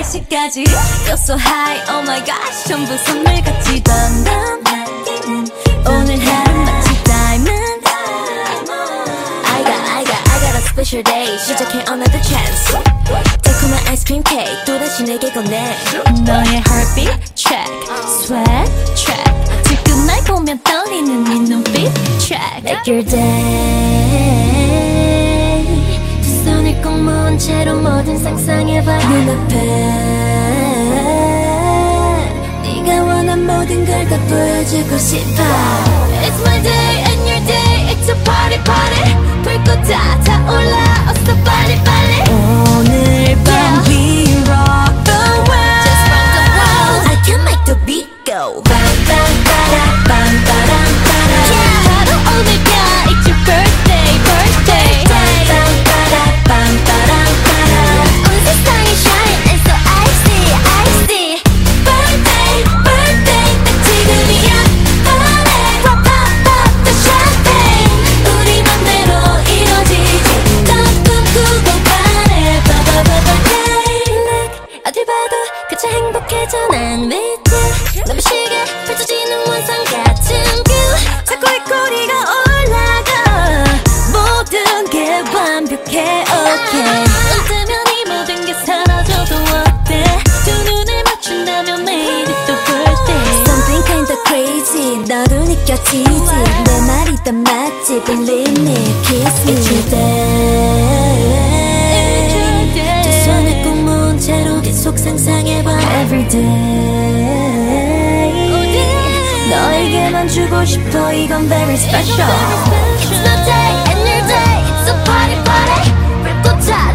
날씨까지 Feel so high, oh my gosh 전부 선물같이 던던 오늘 하루 마치 diamond I got a special day 시작해 another chance 달콤한 아이스크림 케이크 또다시 내게 건네 너의 heartbeat check sweat check 지금 날 보면 떨리는 네 눈빛 check Make your day 두 손을 꼭 모은 채로 뭐든 상상해봐 눈앞에 네가 원한 모든 걸 다 보여주고 싶어 It's my day and your day It's a party party 불꽃 다 타올라 어서 빨리 빨리 오늘 밤 we rock the world Just rock the world I can make the beat go bam bam bada bam badam bada Yeah 바로 오늘이야 It's your birthday birthday bam bada bam badam bada 온 세상이 shine and so icy icy Birthday birthday 딱 지금이야 Party pop pop pop the champagne 우리 맘대로 이뤄지지 더 꿈꾸고 바래 Birthday 어딜 봐도 그저 행복해져 난 with you 눈부시게 펼쳐지는 원상 같은 뷰 자꾸 이 꼬리가 올라가 모든 게 완벽해 okay 눈 뜨면 이 모든 게 사라져도 어때 두 눈을 맞춘다면 매일이 또 birthday Something kinda crazy 너도 느껴지지 내 말이 다 맞지 Believe me kiss me It's your day 두 손을 꼭 모은 채로 계속 상상해봐 Everyday 너에게만 주고 싶어 이건 very special It's my day and your day It's a party party 불꽃 다